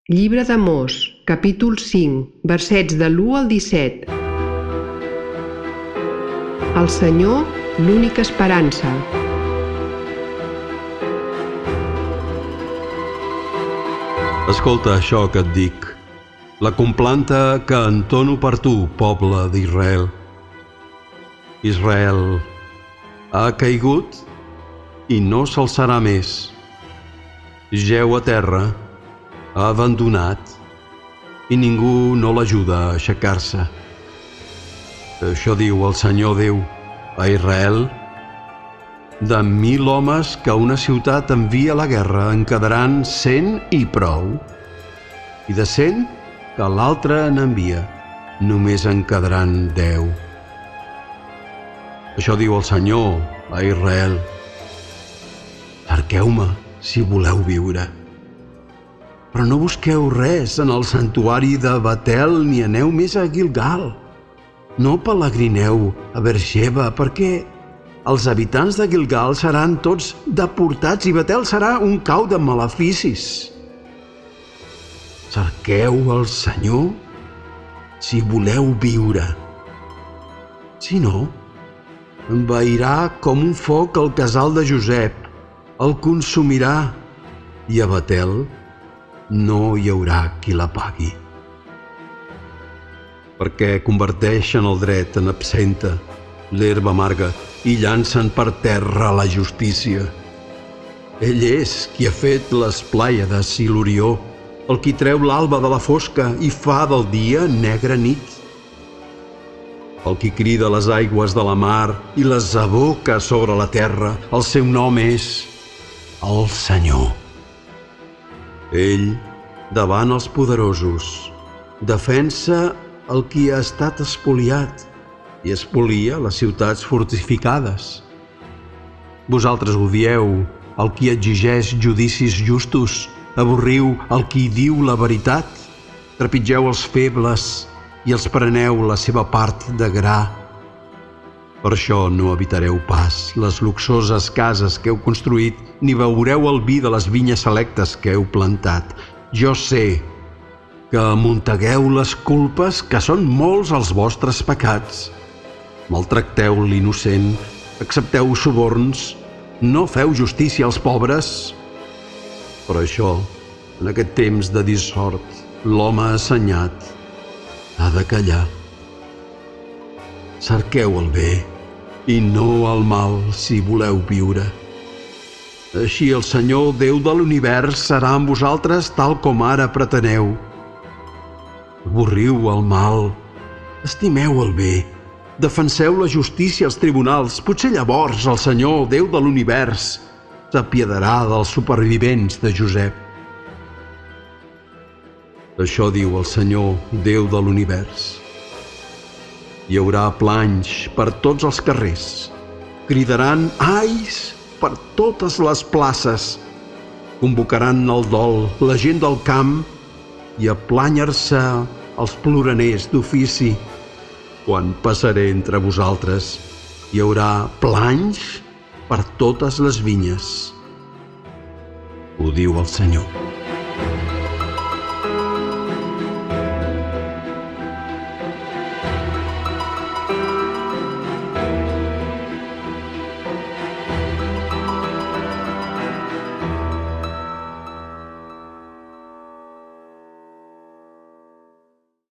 Llibre d'Amós, capítol 5, versets de l'1 al 17. El Senyor, l'única esperança. Escolta això que et dic, la complanta que entono per tu, poble d'Israel. Israel ha caigut i no s'alçarà més. Jeu a terra, ha abandonat i ningú no l'ajuda a aixecar-se. Això diu el Senyor Déu a Israel: de 1000 homes que una ciutat envia a la guerra en quedaran 100 i prou, i de 100 que l'altra n'envia només en quedaran 10. Això diu el Senyor a Israel: cerqueu-me si voleu viure. Però no busqueu res en el santuari de Betel ni aneu més a Gilgal. No pelegrineu a Beersheba, perquè els habitants de Gilgal seran tots deportats i Betel serà un cau de maleficis. Cerqueu el Senyor si voleu viure. Si no, envairà com un foc el casal de Josep, el consumirà, i a Betel no hi haurà qui la pagui. Perquè converteixen el dret en absenta, l'herba amarga, i llancen per terra la justícia. Ell és qui ha fet les plàiades i l'Orió, el qui treu l'alba de la fosca i fa del dia negra nit. El qui crida les aigües de la mar i les aboca sobre la terra, el seu nom és el Senyor. Ell, davant els poderosos, defensa el qui ha estat espoliat i espolia les ciutats fortificades. Vosaltres odieu el qui exigeix judicis justos, avorriu el qui diu la veritat, trepitgeu els febles i els preneu la seva part de gra. Per això no habitareu pas les luxoses cases que heu construït, ni beureu el vi de les vinyes selectes que heu plantat. Jo sé que amuntegueu les culpes, que són molts els vostres pecats. Maltracteu l'innocent, accepteu suborns, no feu justícia als pobres. Per això, en aquest temps de dissort, l'home assenyat ha de callar. Cerqueu el bé i no el mal si voleu viure. Així el Senyor, Déu de l'univers, serà amb vosaltres tal com ara preteneu. Avorriu el mal, estimeu el bé, defenseu la justícia als tribunals. Potser llavors el Senyor, Déu de l'univers, s'apiadarà dels supervivents de Josep. Això diu el Senyor, Déu de l'univers: hi haurà planys per tots els carrers, cridaran ais per totes les places, convocaran el dol la gent del camp i a plànyer-se els ploraners d'ofici. Quan passaré entre vosaltres, hi haurà planys per totes les vinyes. Ho diu el Senyor.